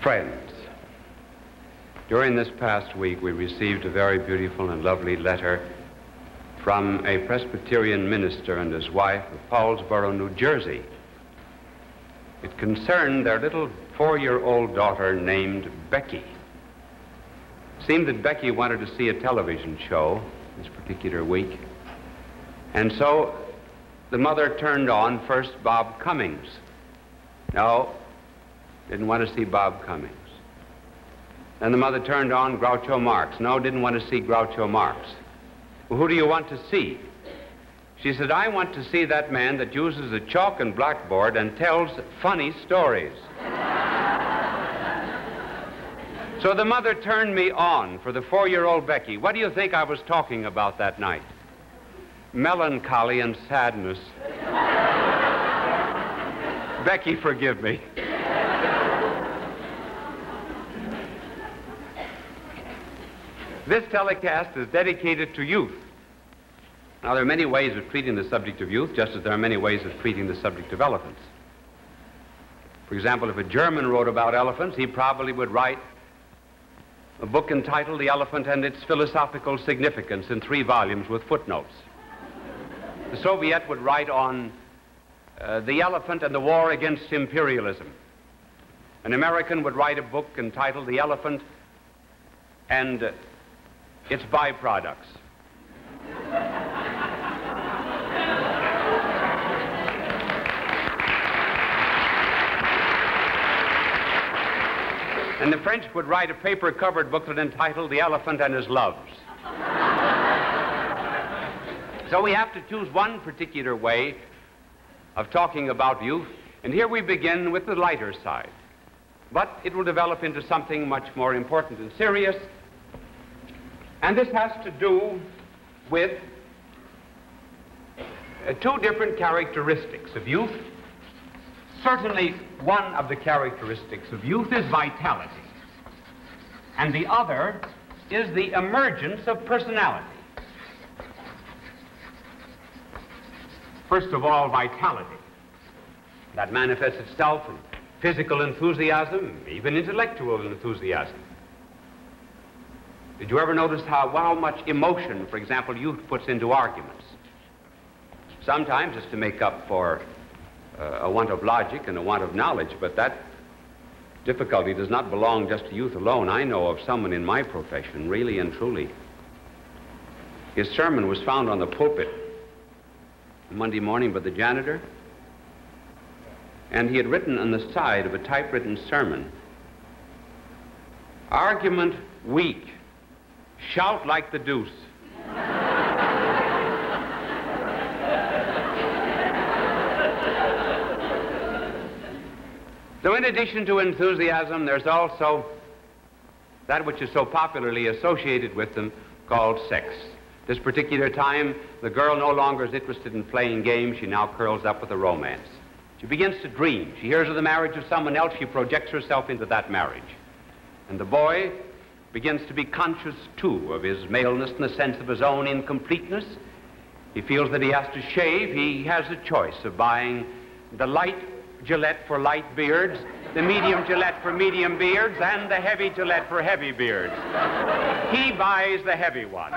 Friends, during this past week we received a very beautiful and lovely letter from a Presbyterian minister and his wife of Paulsboro, New Jersey. It concerned their little 4-year-old daughter named Becky. It seemed that Becky wanted to see a television show this particular week, and so the mother turned on first Bob Cummings. No, didn't want to see Bob Cummings. Then the mother turned on Groucho Marx. No, didn't want to see Groucho Marx. Well, who do you want to see? She said, I want to see that man that uses a chalk and blackboard and tells funny stories. So the mother turned me on for the 4-year-old Becky. What do you think I was talking about that night? Melancholy and sadness. Becky, forgive me. This telecast is dedicated to youth. Now, there are many ways of treating the subject of youth, just as there are many ways of treating the subject of elephants. For example, if a German wrote about elephants, he probably would write a book entitled The Elephant and Its Philosophical Significance in 3 volumes with footnotes. The Soviet would write on the elephant and the war against imperialism. An American would write a book entitled The Elephant and Its Byproducts. And the French would write a paper-covered booklet entitled The Elephant and His Loves. So we have to choose one particular way of talking about youth, and here we begin with the lighter side. But it will develop into something much more important and serious, and this has to do with 2 different characteristics of youth. Certainly, one of the characteristics of youth is vitality, and the other is the emergence of personality. First of all, vitality. That manifests itself in physical enthusiasm, even intellectual enthusiasm. Did you ever notice how much emotion, for example, youth puts into arguments? Sometimes it's to make up for a want of logic and a want of knowledge, but that difficulty does not belong just to youth alone. I know of someone in my profession, really and truly. His sermon was found on the pulpit Monday morning by the janitor, and he had written on the side of a typewritten sermon, "Argument weak, shout like the deuce." So in addition to enthusiasm, there's also that which is so popularly associated with them called sex. This particular time, the girl no longer is interested in playing games. She now curls up with a romance. She begins to dream. She hears of the marriage of someone else. She projects herself into that marriage. And the boy begins to be conscious, too, of his maleness and the sense of his own incompleteness. He feels that he has to shave. He has a choice of buying the light Gillette for light beards, the medium Gillette for medium beards, and the heavy Gillette for heavy beards. He buys the heavy one.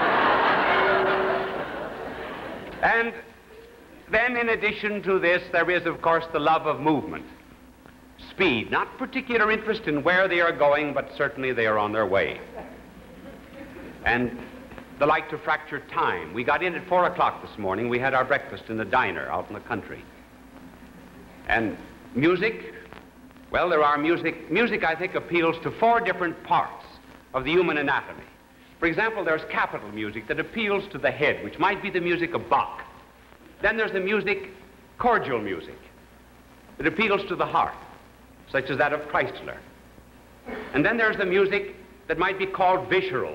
And then, in addition to this, there is, of course, the love of movement. Speed, not particular interest in where they are going, but certainly they are on their way. And the like to fracture time. We got in at 4 o'clock this morning. We had our breakfast in the diner out in the country. And music, well, there are music. Music, I think, appeals to 4 different parts of the human anatomy. For example, there's capital music that appeals to the head, which might be the music of Bach. Then there's the music, cordial music, that appeals to the heart, such as that of Chrysler. And then there's the music that might be called visceral.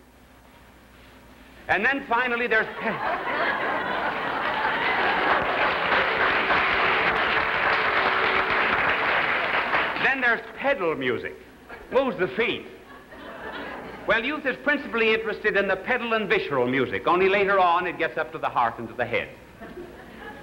And then finally there's... Then there's pedal music, moves the feet. Well, youth is principally interested in the pedal and visceral music, only later on it gets up to the heart and to the head.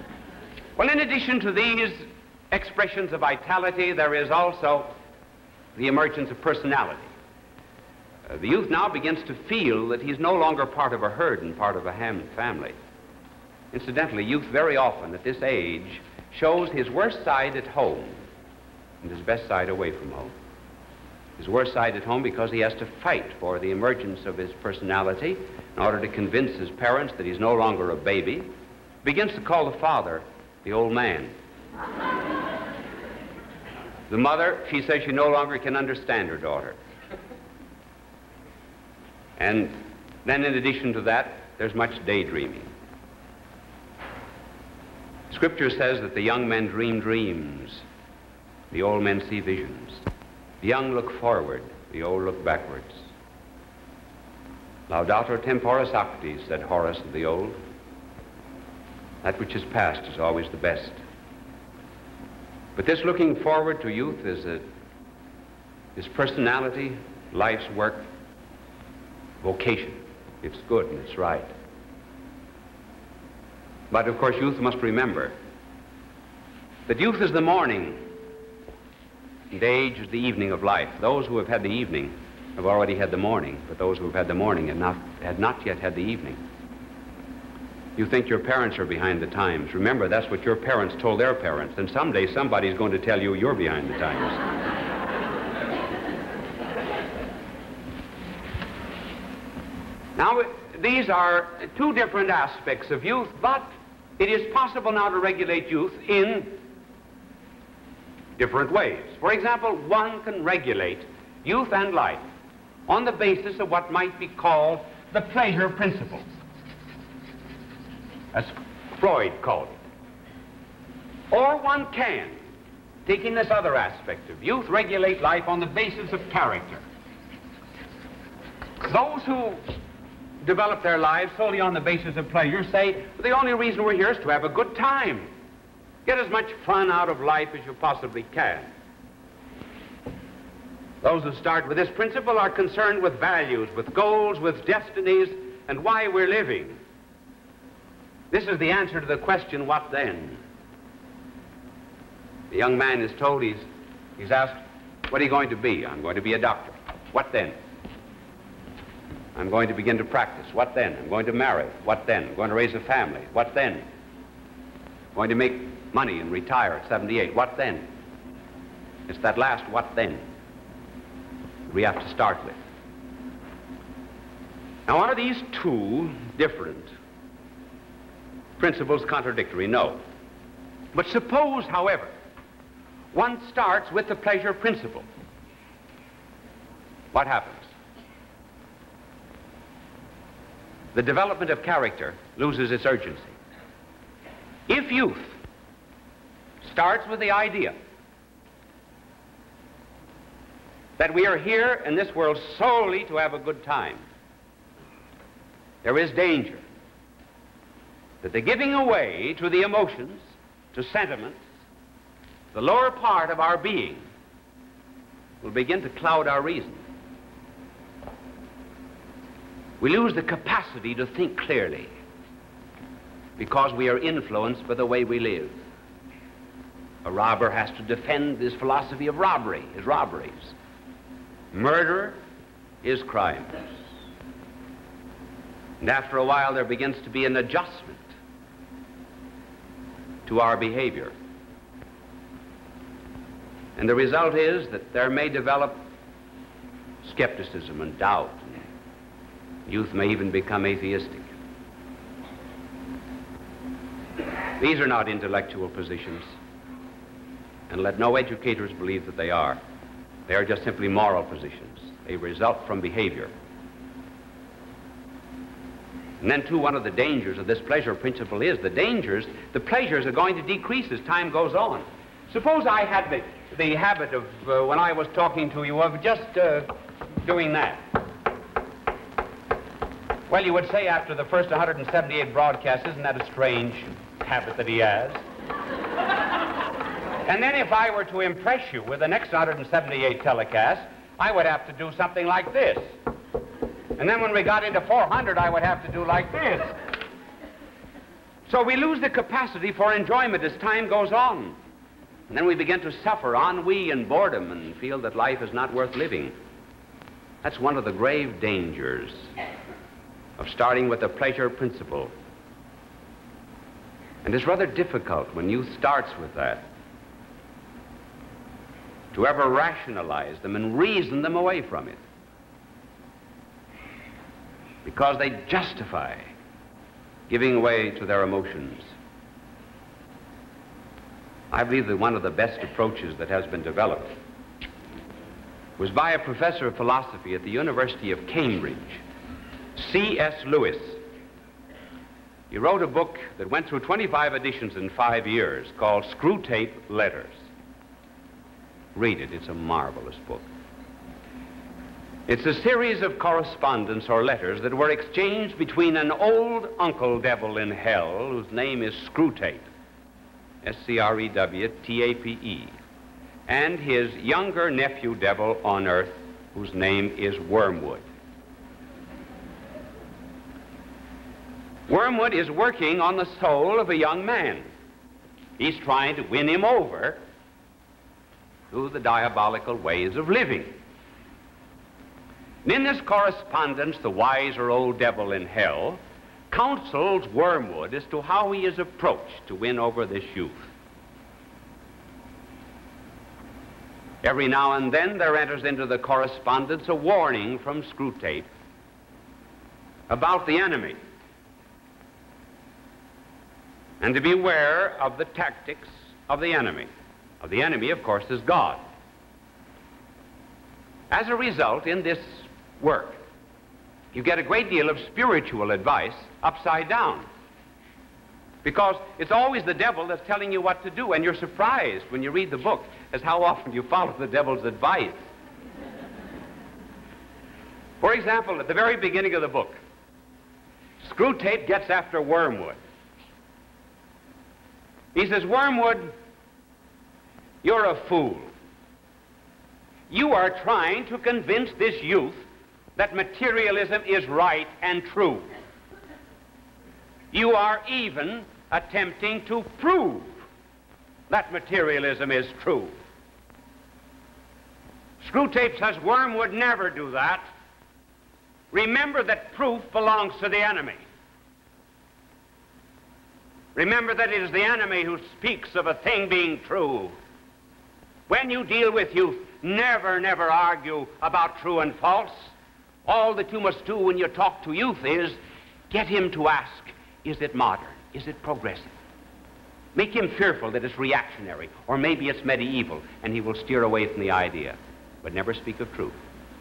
Well, in addition to these expressions of vitality, there is also the emergence of personality. The youth now begins to feel that he's no longer part of a herd and part of a family. Incidentally, youth very often at this age shows his worst side at home and his best side away from home. His worst side at home because he has to fight for the emergence of his personality in order to convince his parents that he's no longer a baby. Begins to call the father the old man. The mother, she says she no longer can understand her daughter. And then in addition to that, there's much daydreaming. Scripture says that the young men dream dreams, the old men see visions. The young look forward, the old look backwards. Laudator temporis acti, said Horace of the old. That which is past is always the best. But this looking forward to youth is personality, life's work, vocation. It's good and it's right. But of course, youth must remember that youth is the morning and age is the evening of life. Those who have had the evening have already had the morning, but those who have had the morning had not yet had the evening. You think your parents are behind the times. Remember, that's what your parents told their parents, and someday somebody's going to tell you you're behind the times. Now, these are two different aspects of youth, but it is possible now to regulate youth in different ways. For example, one can regulate youth and life on the basis of what might be called the pleasure principle, as Freud called it. Or one can, taking this other aspect of youth, regulate life on the basis of character. Those who develop their lives solely on the basis of pleasure say, the only reason we're here is to have a good time. Get as much fun out of life as you possibly can. Those who start with this principle are concerned with values, with goals, with destinies, and why we're living. This is the answer to the question, what then? The young man is told, he's asked, what are you going to be? I'm going to be a doctor. What then? I'm going to begin to practice. What then? I'm going to marry. What then? I'm going to raise a family. What then? I'm going to make money and retire at 78. What then? It's that last what then we have to start with. Now, are these two different principles contradictory? No. But suppose, however, one starts with the pleasure principle. What happens? The development of character loses its urgency. If youth starts with the idea that we are here in this world solely to have a good time, there is danger that the giving away to the emotions, to sentiments, the lower part of our being, will begin to cloud our reason. We lose the capacity to think clearly because we are influenced by the way we live. A robber has to defend his philosophy of robbery, his robberies. Murder, his crimes. And after a while, there begins to be an adjustment to our behavior. And the result is that there may develop skepticism and doubt. Youth may even become atheistic. These are not intellectual positions, and let no educators believe that they are. They are just simply moral positions. They result from behavior. And then, too, one of the dangers of this pleasure principle is the pleasures are going to decrease as time goes on. Suppose I had the habit of, when I was talking to you, of just doing that. Well, you would say after the first 178 broadcasts, isn't that a strange habit that he has? And then if I were to impress you with the next 178 telecasts, I would have to do something like this. And then when we got into 400, I would have to do like this. So we lose the capacity for enjoyment as time goes on. And then we begin to suffer ennui and boredom and feel that life is not worth living. That's one of the grave dangers of starting with the pleasure principle. And it's rather difficult when youth starts with that to ever rationalize them and reason them away from it, because they justify giving way to their emotions. I believe that one of the best approaches that has been developed was by a professor of philosophy at the University of Cambridge, C.S. Lewis. He wrote a book that went through 25 editions in 5 years called Screwtape Letters. Read it, it's a marvelous book. It's a series of correspondence or letters that were exchanged between an old uncle devil in hell, whose name is Screwtape, S-C-R-E-W-T-A-P-E, and his younger nephew devil on earth, whose name is Wormwood. Wormwood is working on the soul of a young man. He's trying to win him over through the diabolical ways of living. And in this correspondence, the wiser old devil in hell counsels Wormwood as to how he is approached to win over this youth. Every now and then there enters into the correspondence a warning from Screwtape about the enemy, and to beware of the tactics of the enemy. The enemy, of course, is God. As a result, in this work, you get a great deal of spiritual advice upside down, because it's always the devil that's telling you what to do, and you're surprised when you read the book as how often you follow the devil's advice. For example, at the very beginning of the book, Screwtape gets after Wormwood. He says, "Wormwood, you're a fool. You are trying to convince this youth that materialism is right and true. You are even attempting to prove that materialism is true." Screwtape says, "Wormwood, never do that. Remember that proof belongs to the enemy. Remember that it is the enemy who speaks of a thing being true. When you deal with youth, never, never argue about true and false. All that you must do when you talk to youth is get him to ask, is it modern? Is it progressive? Make him fearful that it's reactionary, or maybe it's medieval, and he will steer away from the idea, but never speak of truth."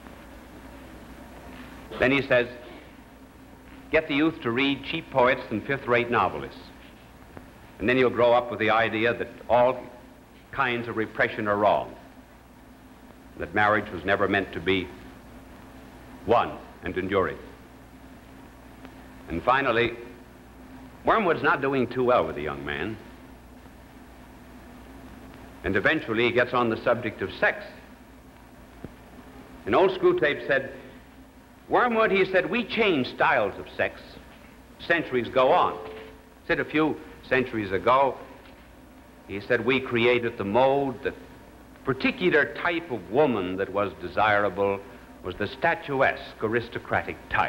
Then he says, get the youth to read cheap poets and fifth-rate novelists. And then you'll grow up with the idea that all kinds of repression are wrong, that marriage was never meant to be won and enduring. And finally, Wormwood's not doing too well with the young man. And eventually he gets on the subject of sex. And old Screwtape said, "Wormwood," he said, "we change styles of sex. Centuries go on." He said a few centuries ago, he said, we created the mode, the particular type of woman that was desirable was the statuesque, aristocratic type.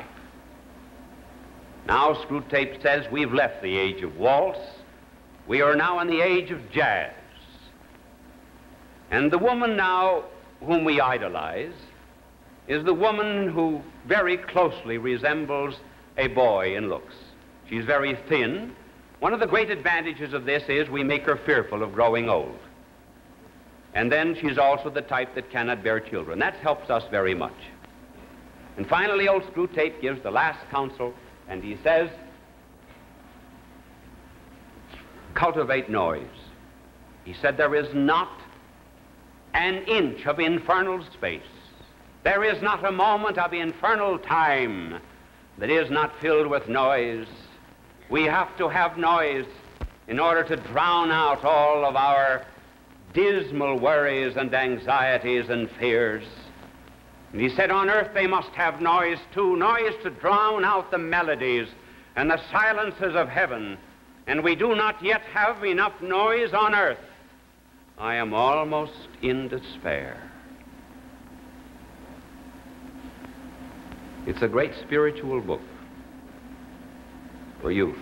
Now, Screwtape says, we've left the age of waltz. We are now in the age of jazz. And the woman now whom we idolize is the woman who very closely resembles a boy in looks. She's very thin. One of the great advantages of this is we make her fearful of growing old. And then she's also the type that cannot bear children. That helps us very much. And finally, old Screwtape gives the last counsel, and he says, cultivate noise. He said, there is not an inch of infernal space, there is not a moment of infernal time that is not filled with noise. We have to have noise in order to drown out all of our dismal worries and anxieties and fears. And he said, on earth they must have noise too, noise to drown out the melodies and the silences of heaven. And we do not yet have enough noise on earth I am almost in despair. It's a great spiritual book for youth.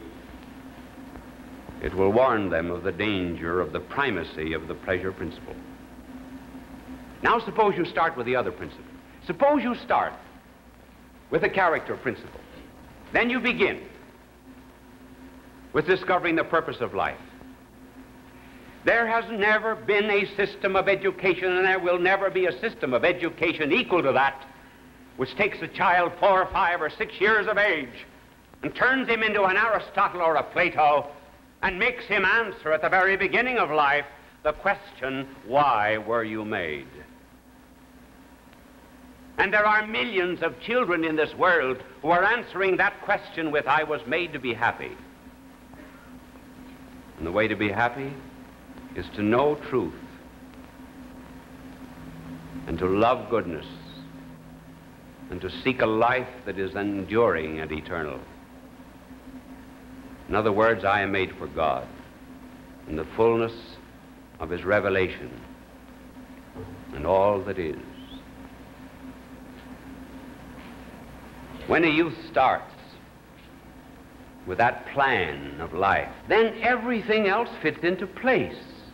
It will warn them of the danger of the primacy of the pleasure principle. Now suppose you start with the other principle. Suppose you start with the character principle. Then you begin with discovering the purpose of life. There has never been a system of education, and there will never be a system of education equal to that, which takes a child 4 or 5 or 6 years of age and turns him into an Aristotle or a Plato and makes him answer at the very beginning of life the question, why were you made? And there are millions of children in this world who are answering that question with, I was made to be happy. And the way to be happy is to know truth and to love goodness and to seek a life that is enduring and eternal. In other words, I am made for God in the fullness of His revelation and all that is. When a youth starts with that plan of life, then everything else fits into place.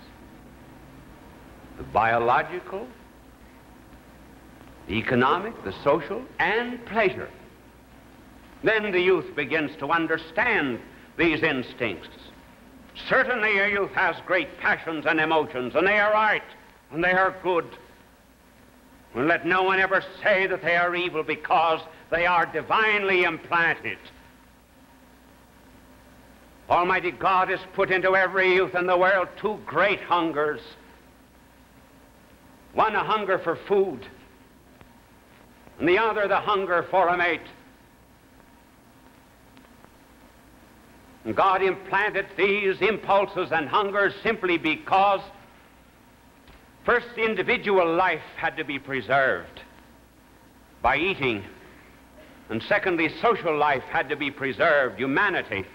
The biological, the economic, the social, and pleasure. Then the youth begins to understand these instincts. Certainly a youth has great passions and emotions, and they are right, and they are good. And let no one ever say that they are evil, because they are divinely implanted. Almighty God has put into every youth in the world 2 great hungers. One, a hunger for food, and the other, the hunger for a mate. And God implanted these impulses and hungers simply because, first, individual life had to be preserved by eating, and secondly, social life had to be preserved, humanity,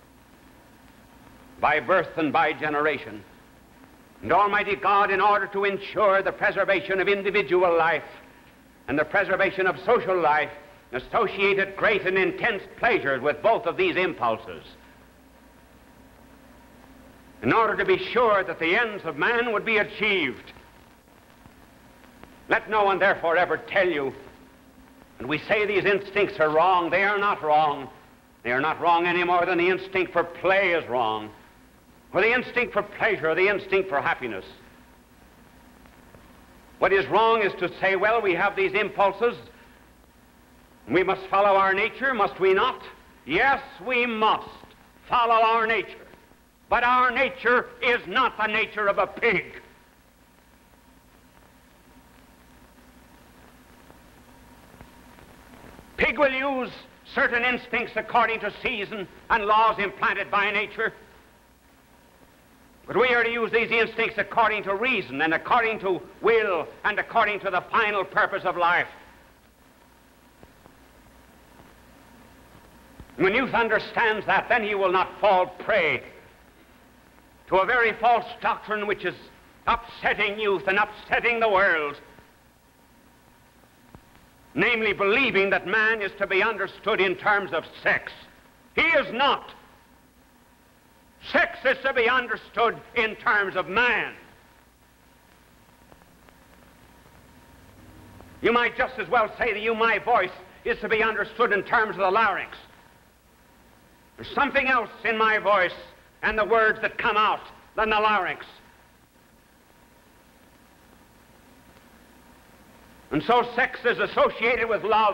by birth and by generation. And Almighty God, in order to ensure the preservation of individual life and the preservation of social life, associated great and intense pleasures with both of these impulses, in order to be sure that the ends of man would be achieved. Let no one therefore ever tell you, and we say these instincts are wrong. They are not wrong. They are not wrong any more than the instinct for play is wrong, or the instinct for pleasure, or the instinct for happiness. What is wrong is to say, well, we have these impulses, and we must follow our nature, must we not? Yes, we must follow our nature. But our nature is not the nature of a pig. Pig will use certain instincts according to season and laws implanted by nature. But we are to use these instincts according to reason and according to will and according to the final purpose of life. When youth understands that, then he will not fall prey to a very false doctrine which is upsetting youth and upsetting the world, namely believing that man is to be understood in terms of sex. He is not. Sex is to be understood in terms of man. You might just as well say to you, my voice is to be understood in terms of the larynx. There's something else in my voice and the words that come out than the larynx. And so sex is associated with love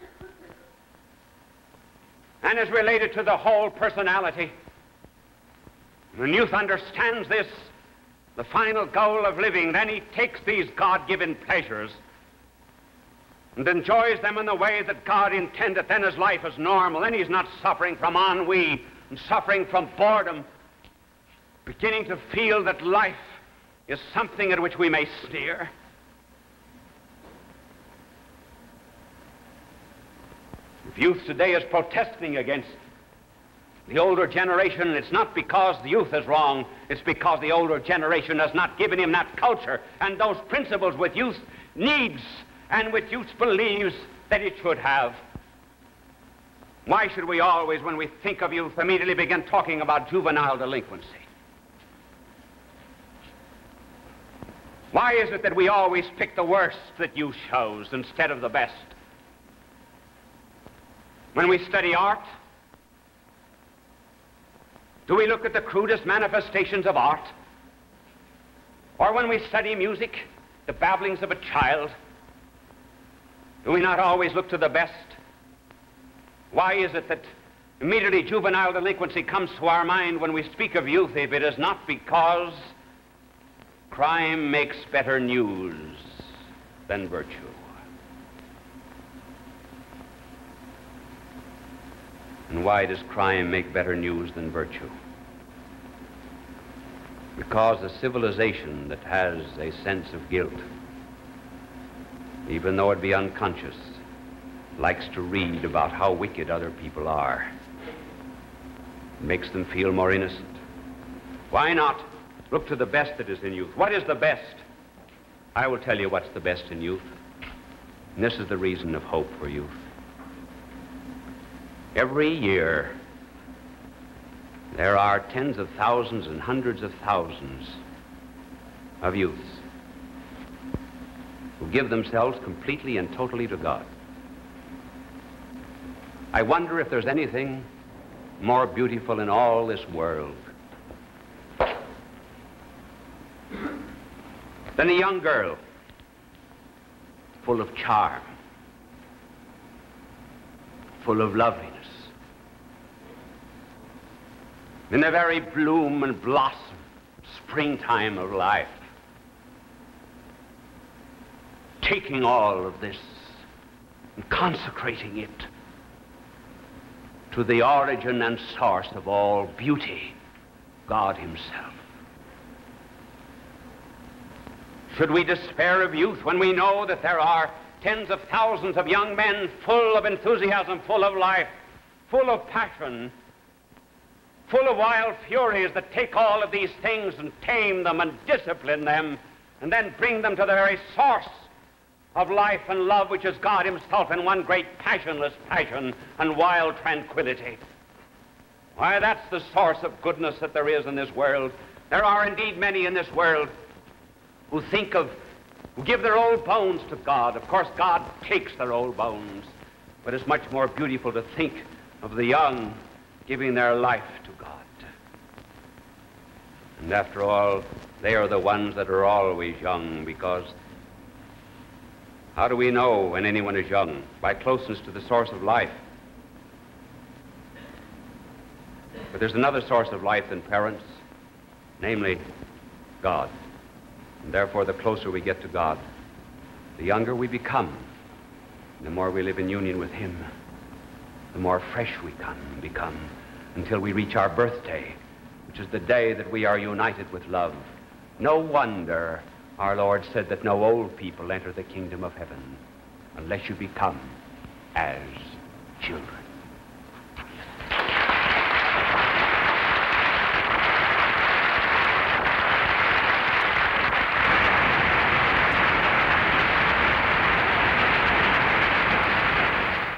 and is related to the whole personality. When youth understands this, the final goal of living, then he takes these God-given pleasures and enjoys them in the way that God intended. Then his life is normal. Then he's not suffering from ennui and suffering from boredom, beginning to feel that life is something at which we may sneer. If youth today is protesting against The older generation, it's not because the youth is wrong, it's because the older generation has not given him that culture and those principles which youth needs and which youth believes that it should have. Why should we always, when we think of youth, immediately begin talking about juvenile delinquency? Why is it that we always pick the worst that youth shows instead of the best? When we study art, do we look at the crudest manifestations of art? Or when we study music, the babblings of a child, do we not always look to the best? Why is it that immediately juvenile delinquency comes to our mind when we speak of youth, if it is not because crime makes better news than virtue? And why does crime make better news than virtue? Because a civilization that has a sense of guilt, even though it be unconscious, likes to read about how wicked other people are. It makes them feel more innocent. Why not look to the best that is in youth? What is the best? I will tell you what's the best in youth. And this is the reason of hope for youth. Every year, there are tens of thousands and hundreds of thousands of youths who give themselves completely and totally to God. I wonder if there's anything more beautiful in all this world than a young girl full of charm, full of loveliness, in the very bloom and blossom, springtime of life, taking all of this and consecrating it to the origin and source of all beauty, God Himself. Should we despair of youth when we know that there are tens of thousands of young men full of enthusiasm, full of life, full of passion, full of wild furies that take all of these things and tame them and discipline them and then bring them to the very source of life and love, which is God Himself in one great passionless passion and wild tranquility? Why, that's the source of goodness that there is in this world. There are indeed many in this world who give their old bones to God. Of course, God takes their old bones, but it's much more beautiful to think of the young giving their life to God. And after all, they are the ones that are always young, because how do we know when anyone is young? By closeness to the source of life. But there's another source of life than parents, namely God. And therefore, the closer we get to God, the younger we become. The more we live in union with Him, the more fresh we become, until we reach our birthday, which is the day that we are united with love. No wonder our Lord said that no old people enter the kingdom of heaven unless you become as children.